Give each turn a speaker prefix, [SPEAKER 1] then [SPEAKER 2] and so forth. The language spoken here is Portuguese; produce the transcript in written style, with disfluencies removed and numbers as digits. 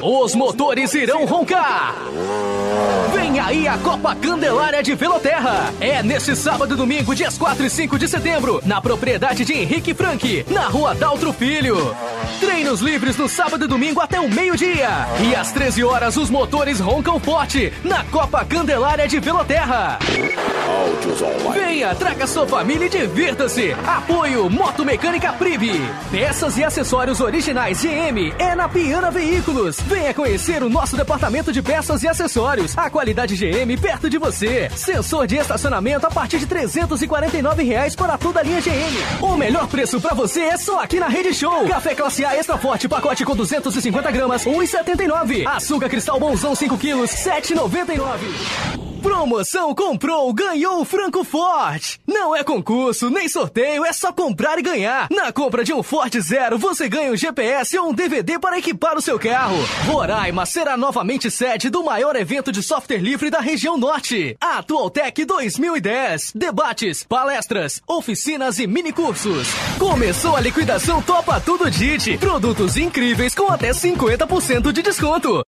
[SPEAKER 1] os motores irão roncar. Vem aí a Copa Candelária de Veloterra. É neste sábado e domingo, dias 4 e 5 de setembro, na propriedade de Henrique Frank, na rua Daltro Filho. Treinos livres no sábado e domingo até o meio-dia. E às 13 horas os motores roncam forte na Copa Candelária de Veloterra. Venha, traga sua família e divirta-se. Apoio Moto Mecânica Prive. Peças e acessórios originais GM é na Piana Veículos. Venha conhecer o nosso departamento de peças e acessórios. A qualidade GM perto de você. Sensor de estacionamento a partir de R$ 349 para toda a linha GM. O melhor preço para você é só aqui na Rede Show. Café Classe A Extra Forte, pacote com 250 gramas, R$ 1,79. Açúcar Cristal Bonzão 5 quilos, R$ 7,99. Promoção comprou, ganhou Franco Forte. Não é concurso, nem sorteio, é só comprar e ganhar. Na compra de um Forte Zero, você ganha um GPS ou um DVD para equipar o seu carro. Roraima será novamente sede do maior evento de software livre da região norte. Atualtech 2010. Debates, palestras, oficinas e minicursos. Começou a liquidação Topa Tudo DIT. Produtos incríveis com até 50% de desconto.